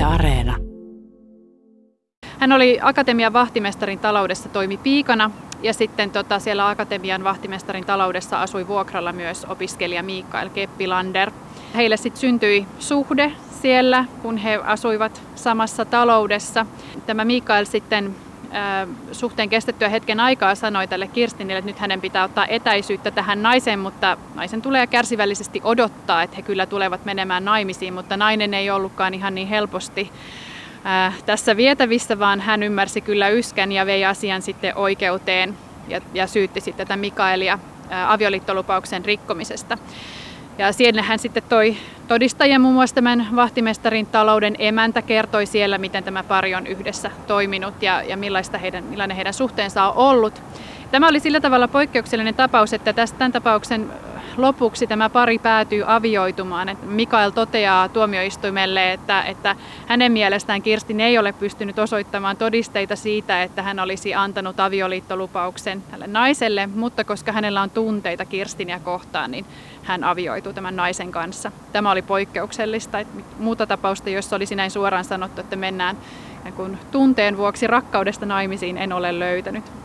Areena. Hän oli akatemian vahtimestarin taloudessa, toimi piikana ja sitten siellä akatemian vahtimestarin taloudessa asui vuokralla myös opiskelija Mikael Keppilander. Heille sitten syntyi suhde siellä, kun he asuivat samassa taloudessa. Tämä Mikael sitten suhteen kestettyä hetken aikaa sanoi tälle Kirstinille, että nyt hänen pitää ottaa etäisyyttä tähän naiseen, mutta naisen tulee kärsivällisesti odottaa, että he kyllä tulevat menemään naimisiin, mutta nainen ei ollutkaan ihan niin helposti tässä vietävissä, vaan hän ymmärsi kyllä yskän ja vei asian sitten oikeuteen ja syytti sitten tätä Mikaelia avioliittolupauksen rikkomisesta. Ja siellä hän sitten toi todistajia, muun muassa tämän vahtimestarin talouden emäntä kertoi siellä, miten tämä pari on yhdessä toiminut ja millainen heidän suhteensa on ollut. Tämä oli sillä tavalla poikkeuksellinen tapaus, että tämän tapauksen lopuksi tämä pari päätyy avioitumaan. Mikael toteaa tuomioistuimelle, että hänen mielestään Kirstin ei ole pystynyt osoittamaan todisteita siitä, että hän olisi antanut avioliittolupauksen tälle naiselle, mutta koska hänellä on tunteita Kirstinia kohtaan, niin hän avioituu tämän naisen kanssa. Tämä oli poikkeuksellista. Muuta tapausta, jossa olisi näin suoraan sanottu, että mennään tunteen vuoksi rakkaudesta naimisiin, en ole löytänyt.